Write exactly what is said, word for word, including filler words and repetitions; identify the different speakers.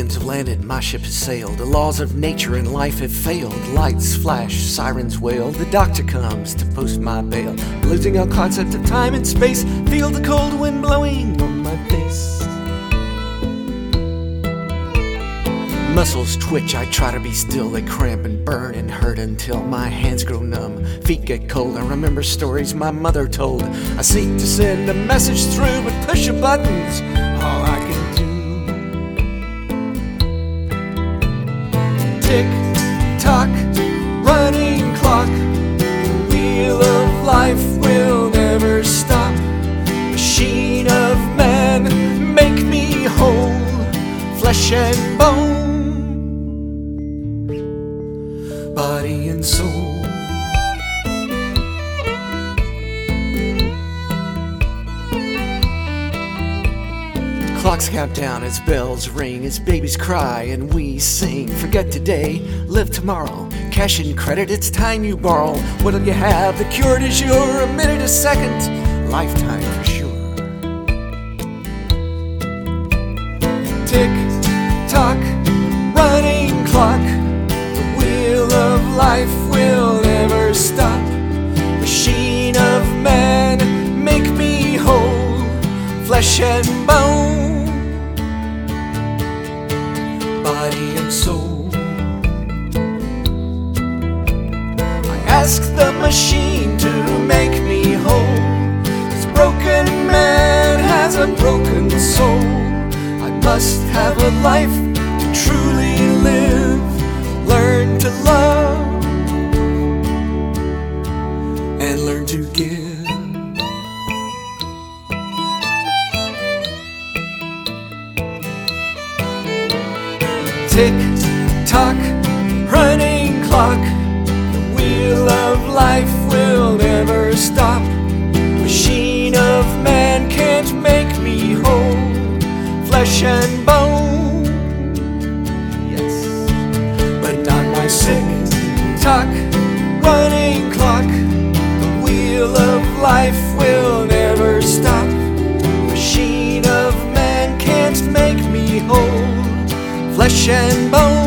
Speaker 1: planes have landed, my ship has sailed. The laws of nature and life have failed. Lights flash, sirens wail. The doctor comes to post my bail. Losing all concept of time and space. Feel the cold wind blowing on my face. Muscles twitch, I try to be still. They cramp and burn and hurt until my hands grow numb. Feet get cold, I remember stories my mother told. I seek to send a message through, but push a button's all I can do. Tick tock, running clock. The wheel of life will never stop. Machine of man, make me whole. Flesh and bone, body and soul. Clocks count down as bells ring, as babies cry and we sing. Forget today, live tomorrow. Cash and credit, it's time you borrow. What'll you have? The cure du jour, a minute, a second, lifetime for sure. Tick tock, running clock. The wheel of life will never stop. Machine of man, make me whole. Flesh and bone, body and soul. I ask the machine to make me whole. This broken man has a broken soul. I must have a life to truly live. Learn to love and learn to give. Tick tock, running clock. The wheel of life will never stop. Machine of man can't make me whole. Flesh and bone, yes, but not my sick tock, running clock. The wheel of life will never stop. Machine of man can't make me whole. Flesh and bone.